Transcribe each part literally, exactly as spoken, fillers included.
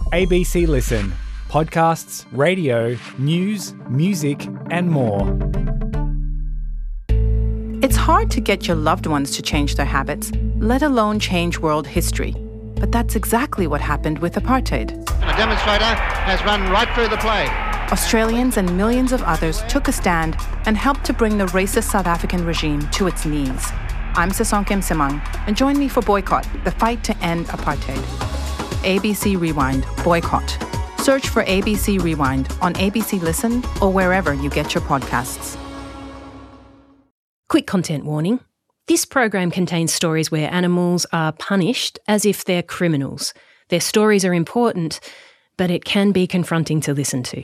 A B C Listen. Podcasts, radio, news, music and more. It's hard to get your loved ones to change their habits, let alone change world history. But that's exactly what happened with apartheid. A demonstrator has run right through the play. Australians and millions of others took a stand and helped to bring the racist South African regime to its knees. I'm Sisonke Msimang, and join me for Boycott, the fight to end apartheid. A B C Rewind, Boycott. Search for A B C Rewind on A B C Listen or wherever you get your podcasts. Quick content warning. This program contains stories where animals are punished as if they're criminals. Their stories are important, but it can be confronting to listen to.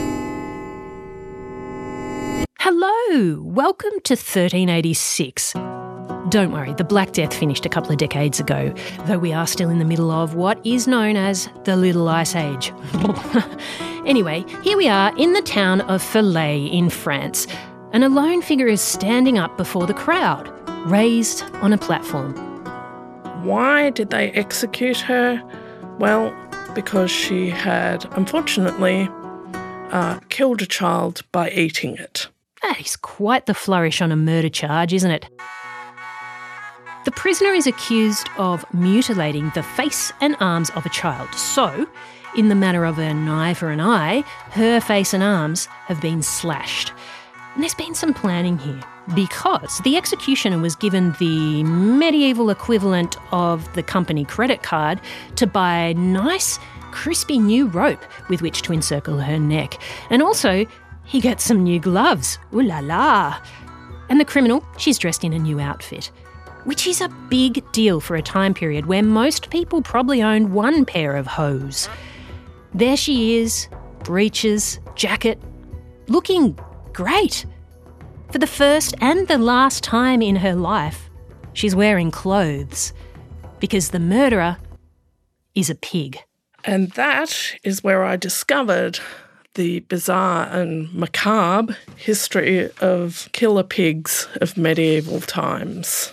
Hello, welcome to thirteen eighty-six. Don't worry, the Black Death finished a couple of decades ago, though we are still in the middle of what is known as the Little Ice Age. Anyway, here we are in the town of Falaise in France, and a lone figure is standing up before the crowd, raised on a platform. Why did they execute her? Well, because she had, unfortunately, uh, killed a child by eating it. That is quite the flourish on a murder charge, isn't it? The prisoner is accused of mutilating the face and arms of a child. So, in the manner of an eye for an eye, her face and arms have been slashed. And there's been some planning here, because the executioner was given the medieval equivalent of the company credit card to buy nice, crispy new rope with which to encircle her neck. And also, he gets some new gloves. Ooh la la. And the criminal, she's dressed in a new outfit, which is a big deal for a time period where most people probably owned one pair of hose. There she is, breeches, jacket, looking great. For the first and the last time in her life, she's wearing clothes because the murderer is a pig. And that is where I discovered the bizarre and macabre history of killer pigs of medieval times.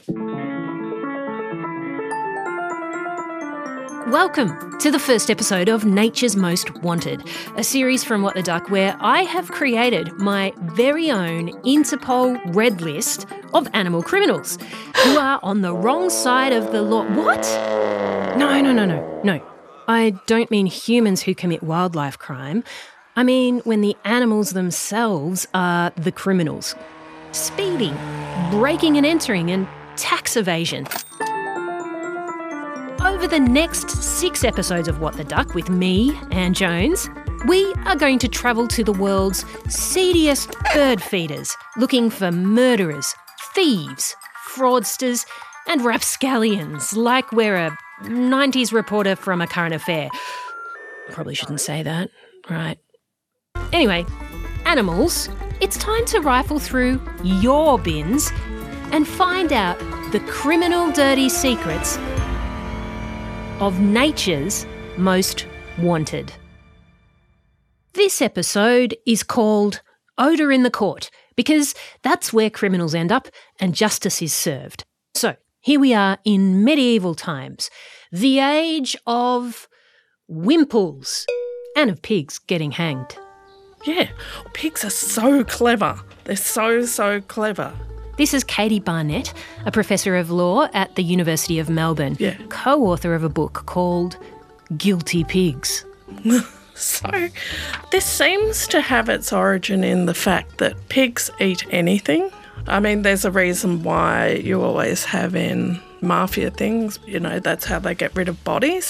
Welcome to the first episode of Nature's Most Wanted, a series from What the Duck where I have created my very own Interpol red list of animal criminals who are on the wrong side of the law. What? No, no, no, no, no. I don't mean humans who commit wildlife crime. I mean when the animals themselves are the criminals. Speeding, breaking and entering, and tax evasion. Over the next six episodes of What the Duck with me, Anne Jones, we are going to travel to the world's seediest bird feeders, looking for murderers, thieves, fraudsters and rapscallions, like we're a nineties reporter from A Current Affair. Probably shouldn't say that, right? Anyway, animals, it's time to rifle through your bins and find out the criminal dirty secrets of Nature's Most Wanted. This episode is called Odour in the Court because that's where criminals end up and justice is served. So here we are in medieval times, the age of wimples and of pigs getting hanged. Yeah, pigs are so clever. They're so, so clever. This is Katie Barnett, a professor of law at the University of Melbourne, yeah. co-author of a book called Guilty Pigs. So this seems to have its origin in the fact that pigs eat anything. I mean, there's a reason why you always have in mafia things, you know, that's how they get rid of bodies.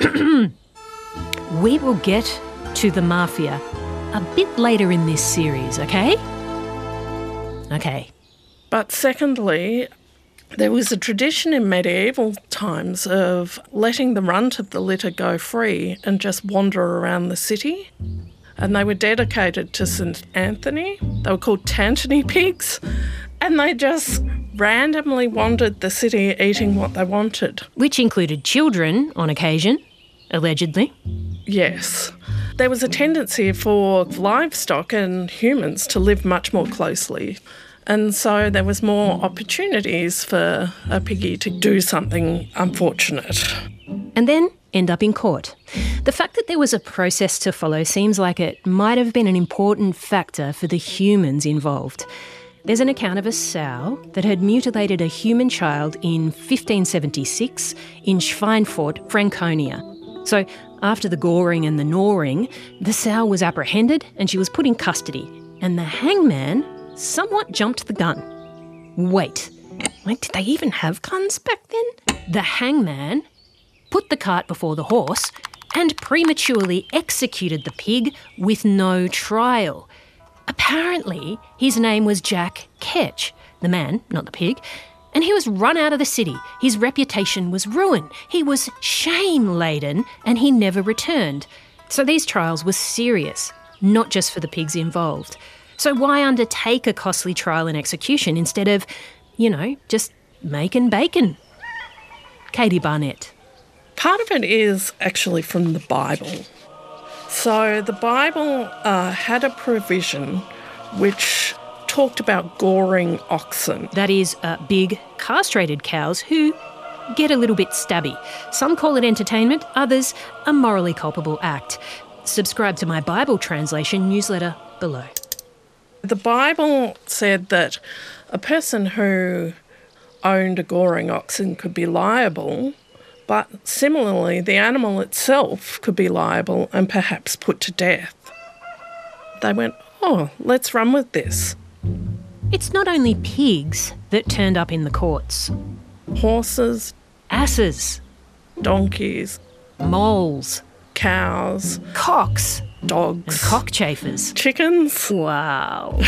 We will get to the mafia a bit later in this series, okay? Okay. But secondly, there was a tradition in medieval times of letting the runt of the litter go free and just wander around the city. And they were dedicated to Saint Anthony. They were called Tantony pigs. And they just randomly wandered the city eating what they wanted. Which included children on occasion, allegedly. Yes. There was a tendency for livestock and humans to live much more closely. And so there was more opportunities for a piggy to do something unfortunate. And then end up in court. The fact that there was a process to follow seems like it might have been an important factor for the humans involved. There's an account of a sow that had mutilated a human child in fifteen seventy-six in Schweinfurt, Franconia. So after the goring and the gnawing, the sow was apprehended and she was put in custody, and the hangman somewhat jumped the gun. Wait, wait, did they even have guns back then? The hangman put the cart before the horse and prematurely executed the pig with no trial. Apparently, his name was Jack Ketch, the man, not the pig, and he was run out of the city. His reputation was ruined. He was shame-laden and he never returned. So these trials were serious, not just for the pigs involved. So why undertake a costly trial and execution instead of, you know, just making bacon? Katie Barnett. Part of it is actually from the Bible. So the Bible uh, had a provision which talked about goring oxen. That is, uh, big castrated cows who get a little bit stabby. Some call it entertainment, others a morally culpable act. Subscribe to my Bible translation newsletter below. The Bible said that a person who owned a goring oxen could be liable, but similarly, the animal itself could be liable and perhaps put to death. They went, oh, let's run with this. It's not only pigs that turned up in the courts. Horses, Asses, donkeys, moles, cows, cocks, dogs, and cockchafers. chickens. Wow.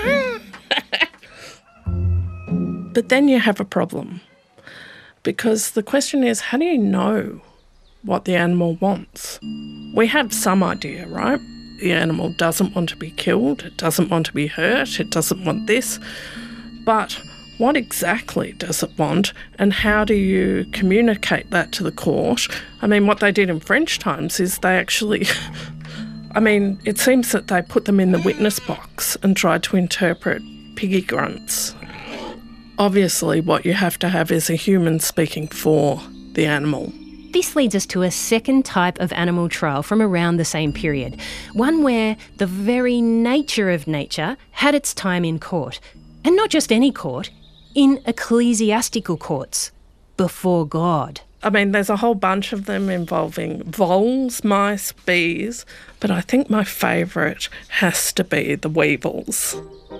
But then you have a problem. Because the question is, how do you know what the animal wants? We have some idea, right? The animal doesn't want to be killed, it doesn't want to be hurt, it doesn't want this. But what exactly does it want, and how do you communicate that to the court? I mean, what they did in French times is they actually... I mean, it seems that they put them in the witness box and tried to interpret piggy grunts. Obviously, what you have to have is a human speaking for the animal. This leads us to a second type of animal trial from around the same period, one where the very nature of nature had its time in court. And not just any court, in ecclesiastical courts, before God. I mean, there's a whole bunch of them involving voles, mice, bees, but I think my favourite has to be the weevils.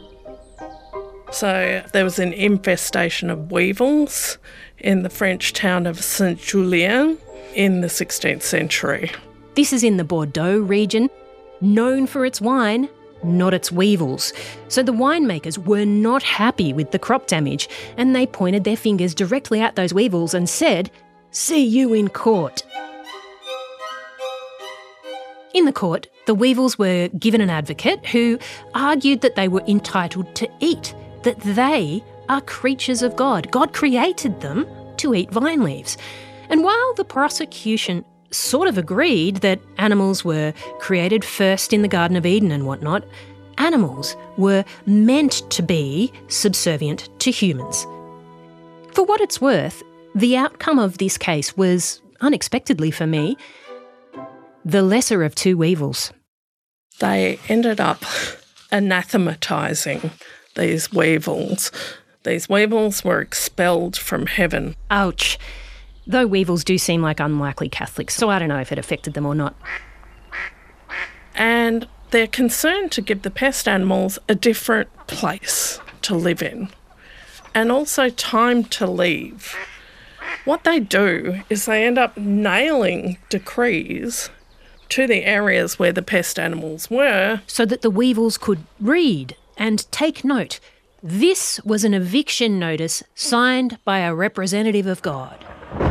So there was an infestation of weevils in the French town of Saint-Julien in the sixteenth century. This is in the Bordeaux region, known for its wine, not its weevils. So the winemakers were not happy with the crop damage, and they pointed their fingers directly at those weevils and said, "See you in court." In the court, the weevils were given an advocate who argued that they were entitled to eat, that they are creatures of God. God created them to eat vine leaves. And while the prosecution sort of agreed that animals were created first in the Garden of Eden and whatnot, animals were meant to be subservient to humans. For what it's worth, the outcome of this case was, unexpectedly for me, the lesser of two evils. They ended up anathematizing these weevils. These weevils were expelled from heaven. Ouch. Though weevils do seem like unlikely Catholics, so I don't know if it affected them or not. And they're concerned to give the pest animals a different place to live in, and also time to leave. What they do is they end up nailing decrees to the areas where the pest animals were. So that the weevils could read and take note. This was an eviction notice signed by a representative of God.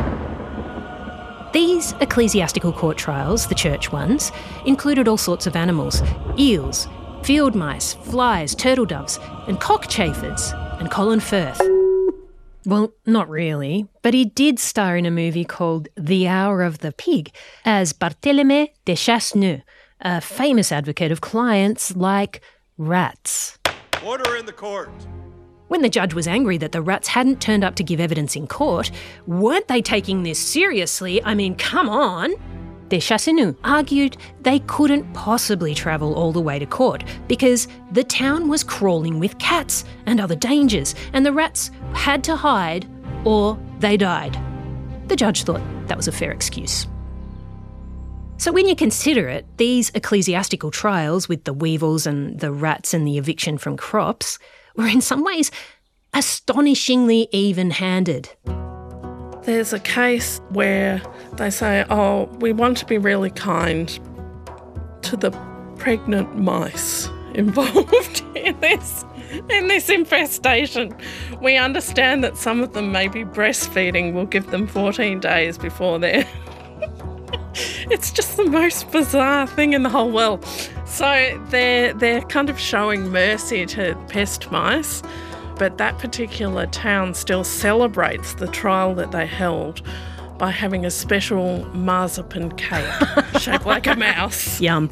These ecclesiastical court trials, the church ones, included all sorts of animals: eels, field mice, flies, turtle doves, and cockchafers, and Colin Firth. Well, not really, but he did star in a movie called The Hour of the Pig as Barthélemy de Chasseneux, a famous advocate of clients like rats. Order in the court. When the judge was angry that the rats hadn't turned up to give evidence in court, weren't they taking this seriously? I mean, come on. The Chasseneux argued they couldn't possibly travel all the way to court because the town was crawling with cats and other dangers, and the rats had to hide or they died. The judge thought that was a fair excuse. So when you consider it, these ecclesiastical trials with the weevils and the rats and the eviction from crops were in some ways astonishingly even-handed. There's a case where they say, oh, we want to be really kind to the pregnant mice involved in this, in this infestation. We understand that some of them may be breastfeeding. We'll give them fourteen days before they're... It's just the most bizarre thing in the whole world. So they're, they're kind of showing mercy to pest mice, but that particular town still celebrates the trial that they held by having a special marzipan cake shaped like a mouse. Yum.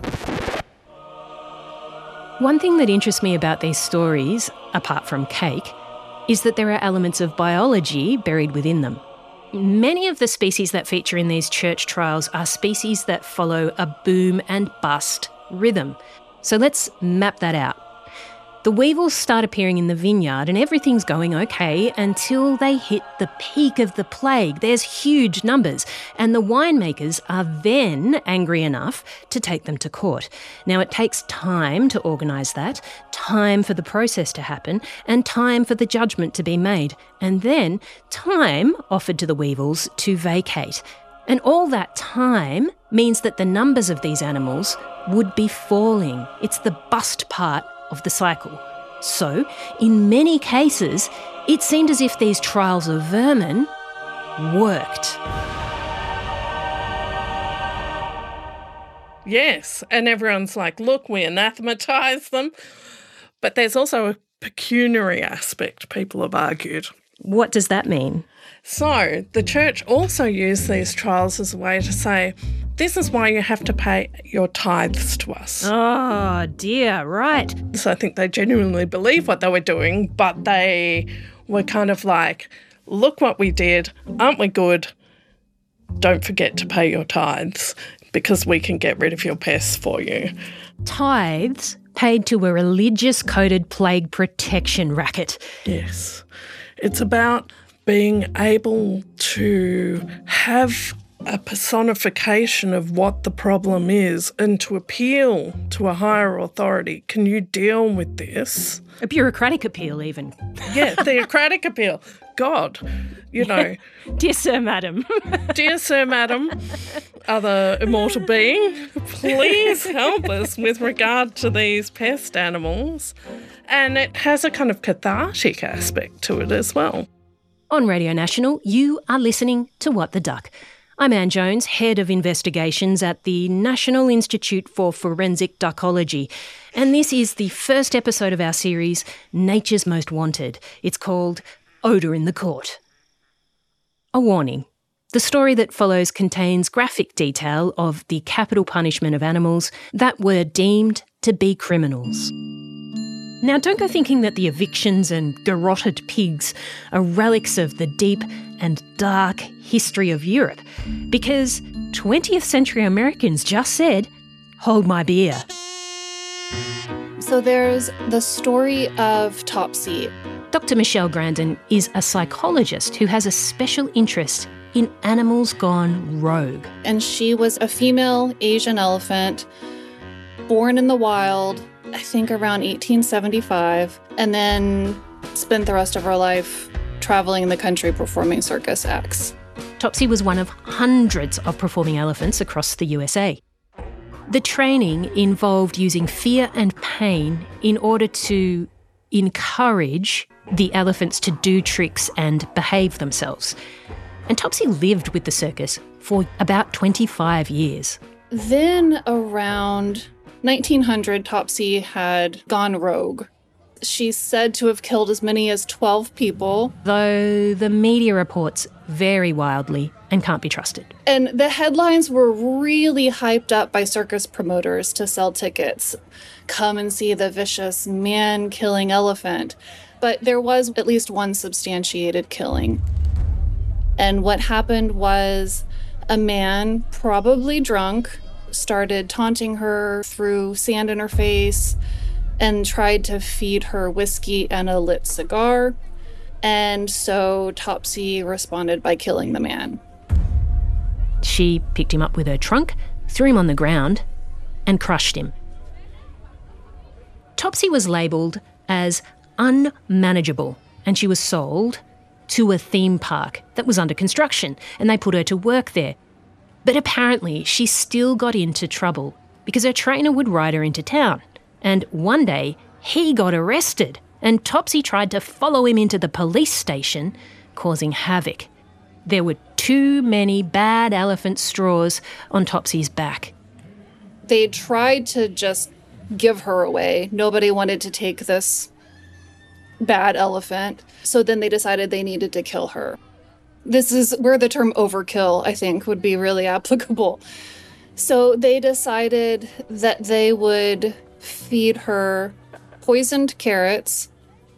One thing that interests me about these stories, apart from cake, is that there are elements of biology buried within them. Many of the species that feature in these church trials are species that follow a boom and bust rhythm. So let's map that out. The weevils start appearing in the vineyard and everything's going okay until they hit the peak of the plague. There's huge numbers, and the winemakers are then angry enough to take them to court. Now, it takes time to organise that, time for the process to happen, and time for the judgment to be made, and then time offered to the weevils to vacate. And all that time means that the numbers of these animals would be falling. It's the bust part of the cycle. So, in many cases, it seemed as if these trials of vermin worked. Yes, and everyone's like, look, we anathematise them. But there's also a pecuniary aspect, people have argued. What does that mean? So, the church also used these trials as a way to say, this is why you have to pay your tithes to us. Oh, dear, right. So I think they genuinely believe what they were doing, but they were kind of like, look what we did, aren't we good? Don't forget to pay your tithes because we can get rid of your pests for you. Tithes paid to a religious-coded plague protection racket. Yes. It's about being able to have a personification of what the problem is and to appeal to a higher authority. Can you deal with this? A bureaucratic appeal, even. Yeah, theocratic appeal. God, you know. Dear Sir, Madam. Dear Sir, Madam, other immortal being, please help us with regard to these pest animals. And it has a kind of cathartic aspect to it as well. On Radio National, you are listening to What the Duck. I'm Anne Jones, Head of Investigations at the National Institute for Forensic Duckology, and this is the first episode of our series, Nature's Most Wanted. It's called Odour in the Court. A warning. The story that follows contains graphic detail of the capital punishment of animals that were deemed to be criminals. Now, don't go thinking that the evictions and garroted pigs are relics of the deep and dark history of Europe, because twentieth century Americans just said, hold my beer. So there's the story of Topsy. Doctor Michelle Grandin is a psychologist who has a special interest in animals gone rogue. And she was a female Asian elephant, born in the wild, I think around eighteen seventy-five, and then spent the rest of her life traveling the country performing circus acts. Topsy was one of hundreds of performing elephants across the U S A. The training involved using fear and pain in order to encourage the elephants to do tricks and behave themselves. And Topsy lived with the circus for about twenty-five years. Then around nineteen hundred, Topsy had gone rogue. She's said to have killed as many as twelve people. Though the media reports vary wildly and can't be trusted. And the headlines were really hyped up by circus promoters to sell tickets. Come and see the vicious man-killing elephant. but there was at least one substantiated killing. And what happened was a man, probably drunk, started taunting her, threw sand in her face, and tried to feed her whiskey and a lit cigar. And so Topsy responded by killing the man. She picked him up with her trunk, threw him on the ground, and crushed him. Topsy was labelled as unmanageable, and she was sold to a theme park that was under construction, and they put her to work there. But apparently she still got into trouble because her trainer would ride her into town. And one day he got arrested, and Topsy tried to follow him into the police station, causing havoc. There were too many bad elephant straws on Topsy's back. They tried to just give her away. Nobody wanted to take this bad elephant. So then they decided they needed to kill her. This is where the term overkill, I think, would be really applicable. So they decided that they would feed her poisoned carrots,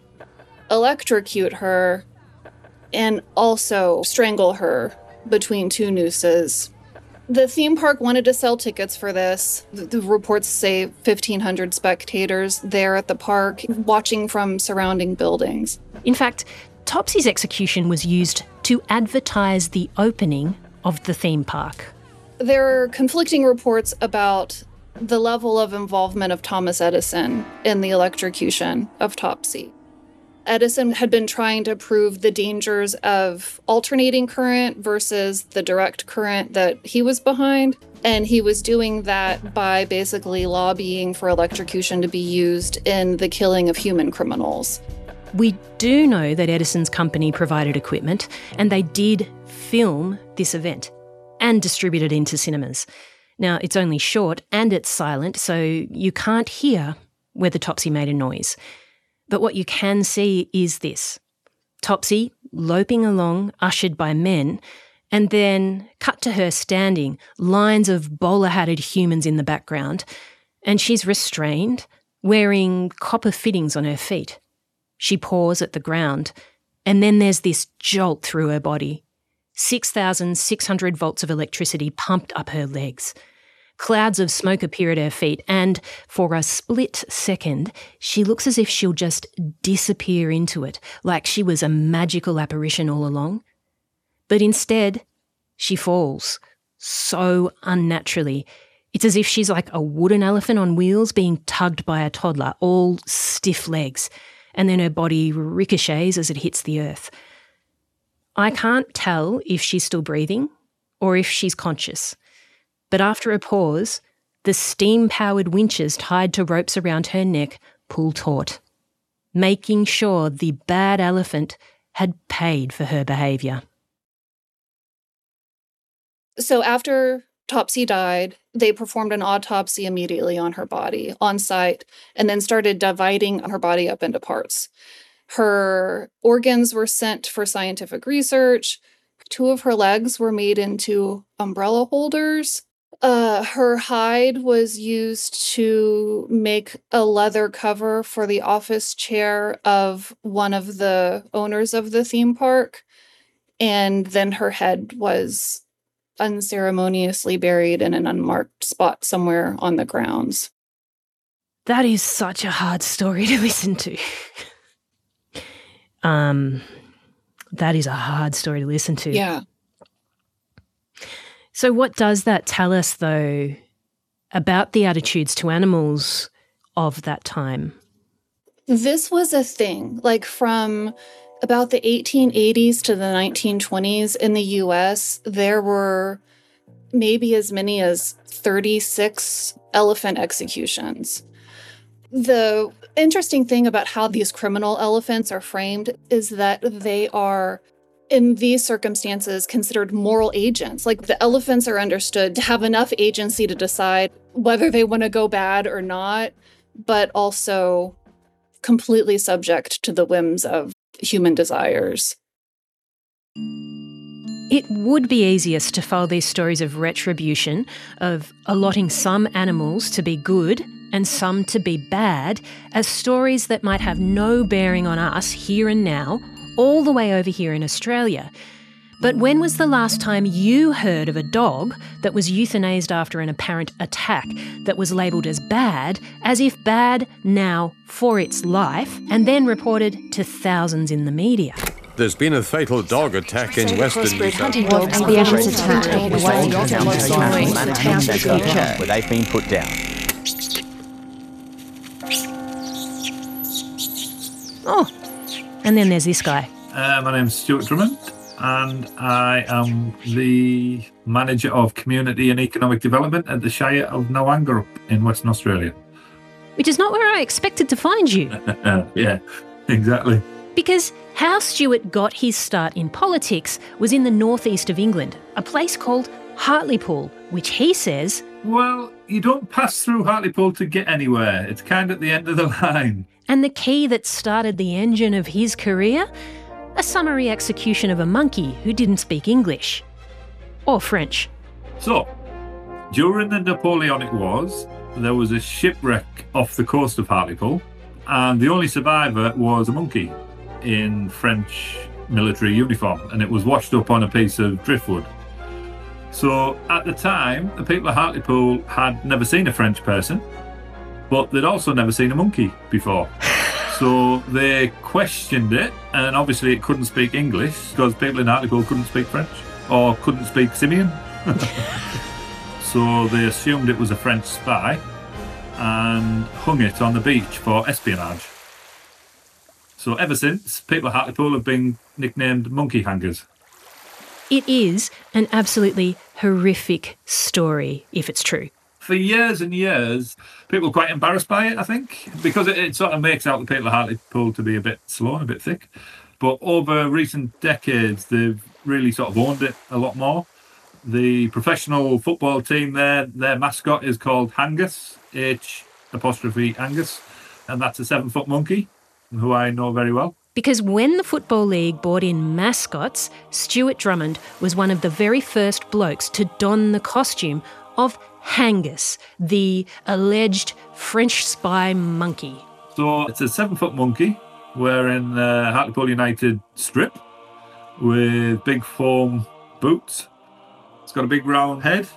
electrocute her, and also strangle her between two nooses. The theme park wanted to sell tickets for this. The, the reports say fifteen hundred spectators there at the park, watching from surrounding buildings. In fact, Topsy's execution was used to advertise the opening of the theme park. There are conflicting reports about the level of involvement of Thomas Edison in the electrocution of Topsy. Edison had been trying to prove the dangers of alternating current versus the direct current that he was behind. And he was doing that by basically lobbying for electrocution to be used in the killing of human criminals. We do know that Edison's company provided equipment, and they did film this event and distribute it into cinemas. Now, it's only short and it's silent, so you can't hear whether Topsy made a noise. But what you can see is this. Topsy loping along, ushered by men, and then cut to her standing, lines of bowler-hatted humans in the background, and she's restrained, wearing copper fittings on her feet. She paws at the ground, and then there's this jolt through her body. six thousand six hundred volts of electricity pumped up her legs. Clouds of smoke appear at her feet, and for a split second, she looks as if she'll just disappear into it, like she was a magical apparition all along. But instead, she falls, so unnaturally. It's as if she's like a wooden elephant on wheels being tugged by a toddler, all stiff legs, and then her body ricochets as it hits the earth. I can't tell if she's still breathing or if she's conscious. But after a pause, the steam-powered winches tied to ropes around her neck pull taut, making sure the bad elephant had paid for her behaviour. So after Topsy died, they performed an autopsy immediately on her body, on site, and then started dividing her body up into parts. Her organs were sent for scientific research. Two of her legs were made into umbrella holders. Uh, her hide was used to make a leather cover for the office chair of one of the owners of the theme park. And then her head was unceremoniously buried in an unmarked spot somewhere on the grounds. That is such a hard story to listen to. um, that is a hard story to listen to. Yeah. So what does that tell us, though, about the attitudes to animals of that time? This was a thing, like from about the eighteen eighties to the nineteen twenties in the U S, there were maybe as many as thirty-six elephant executions. The interesting thing about how these criminal elephants are framed is that they are, in these circumstances, considered moral agents. Like, the elephants are understood to have enough agency to decide whether they want to go bad or not, but also completely subject to the whims of human desires. It would be easiest to follow these stories of retribution, of allotting some animals to be good and some to be bad, as stories that might have no bearing on us here and now, all the way over here in Australia. But when was the last time you heard of a dog that was euthanased after an apparent attack that was labelled as bad, as if bad now for its life, and then reported to thousands in the media? There's been a fatal dog attack in Western New South Wales. Dogs the animals attack where they've been put down. Oh, and then there's this guy. Uh, my name's Stuart Drummond, and I am the Manager of Community and Economic Development at the Shire of Nowangarup in Western Australia. Which is not where I expected to find you. Yeah, exactly. Because how Stuart got his start in politics was in the northeast of England, a place called Hartlepool, which he says... Well, you don't pass through Hartlepool to get anywhere. It's kind of at the end of the line. And the key that started the engine of his career? A summary execution of a monkey who didn't speak English. Or French. So, during the Napoleonic Wars, there was a shipwreck off the coast of Hartlepool, and the only survivor was a monkey in French military uniform, and it was washed up on a piece of driftwood. So at the time, the people of Hartlepool had never seen a French person, but they'd also never seen a monkey before. So they questioned it, and obviously it couldn't speak English because people in Hartlepool couldn't speak French or couldn't speak Simian. So they assumed it was a French spy and hung it on the beach for espionage. So ever since, people at Hartlepool have been nicknamed monkey hangers. It is an absolutely horrific story, if it's true. For years and years, people were quite embarrassed by it, I think, because it, it sort of makes out the people at Hartlepool to be a bit slow and a bit thick. But over recent decades, they've really sort of owned it a lot more. The professional football team there, their mascot is called Hangus, H apostrophe Angus, and that's a seven-foot monkey, who I know very well. Because when the Football League brought in mascots, Stuart Drummond was one of the very first blokes to don the costume of Hangus, the alleged French spy monkey. So it's a seven-foot monkey wearing a Hartlepool United strip with big foam boots. It's got a big round head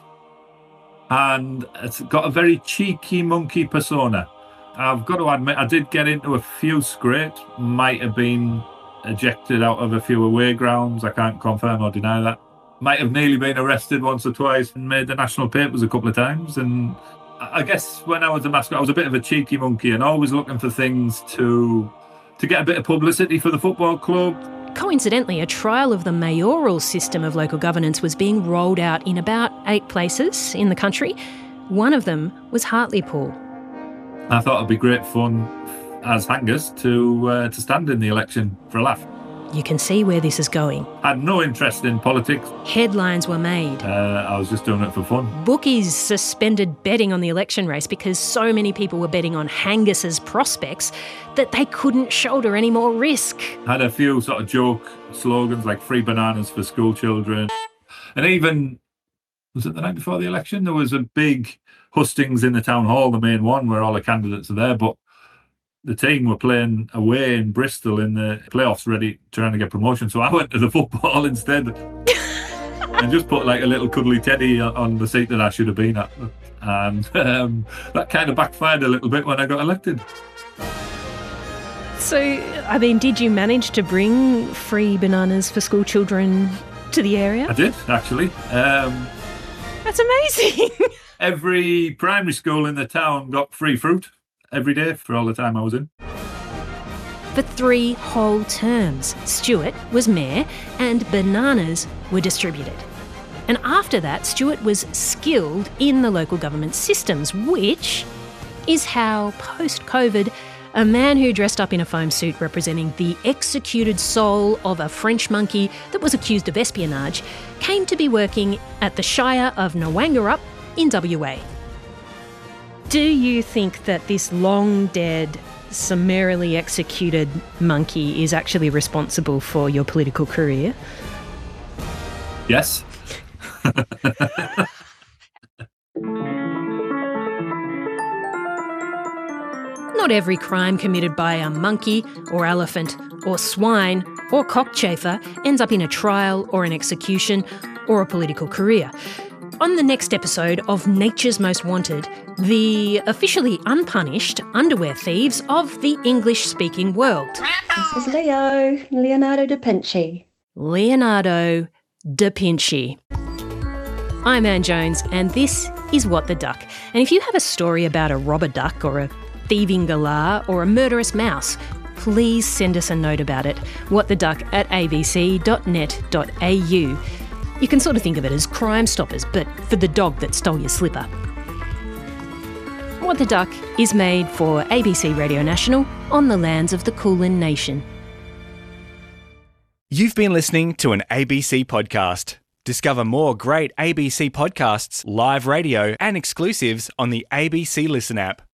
and it's got a very cheeky monkey persona. I've got to admit, I did get into a few scrapes, might have been ejected out of a few away grounds. I can't confirm or deny that. Might have nearly been arrested once or twice and made the national papers a couple of times. And I guess when I was a mascot, I was a bit of a cheeky monkey and always looking for things to to get a bit of publicity for the football club. Coincidentally, a trial of the mayoral system of local governance was being rolled out in about eight places in the country. One of them was Hartlepool. I thought it'd be great fun as Hangus to uh, to stand in the election for a laugh. You can see where this is going. I had no interest in politics. Headlines were made. Uh, I was just doing it for fun. Bookies suspended betting on the election race because so many people were betting on Hangus's prospects that they couldn't shoulder any more risk. I had a few sort of joke slogans like free bananas for school children. And even, was it the night before the election? There was a big hustings in the town hall, the main one, where all the candidates are there. But the team were playing away in Bristol in the playoffs, ready, trying to get promotion. So I went to the football instead and just put like a little cuddly teddy on the seat that I should have been at. And um, that kind of backfired a little bit when I got elected. So, I mean, did you manage to bring free bananas for school children to the area? I did, actually. Um, That's amazing. Every primary school in the town got free fruit every day for all the time I was in. For three whole terms, Stuart was mayor and bananas were distributed. And after that, Stuart was skilled in the local government systems, which is how, post-COVID, a man who dressed up in a foam suit representing the executed soul of a French monkey that was accused of espionage came to be working at the Shire of Nowangarup in W A. Do you think that this long-dead, summarily executed monkey is actually responsible for your political career? Yes. not every crime committed by a monkey or elephant or swine or cockchafer ends up in a trial or an execution or a political career. On the next episode of Nature's Most Wanted, the officially unpunished underwear thieves of the English-speaking world. This is Leo, Leonardo da Vinci. Leonardo da Vinci. I'm Anne Jones, and this is What the Duck. And if you have a story about a robber duck or a thieving galah or a murderous mouse, please send us a note about it. whattheduck at a b c dot net dot a u. You can sort of think of it as Crime Stoppers, but for the dog that stole your slipper. What the Duck is made for A B C Radio National on the lands of the Kulin Nation. You've been listening to an A B C podcast. Discover more great A B C podcasts, live radio and exclusives on the A B C Listen app.